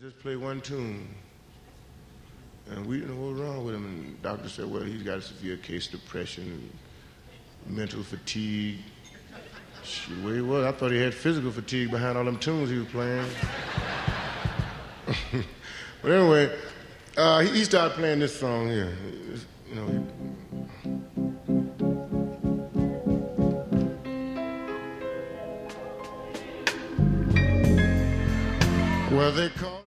just play one tune. And we didn't know what was wrong with him. And the doctor said, well, he's got a severe case of depression, mental fatigue. Shit, where he was, I thought he had physical fatigue behind all them tunes he was playing. But anyway, he started playing this song here. You know, well, they call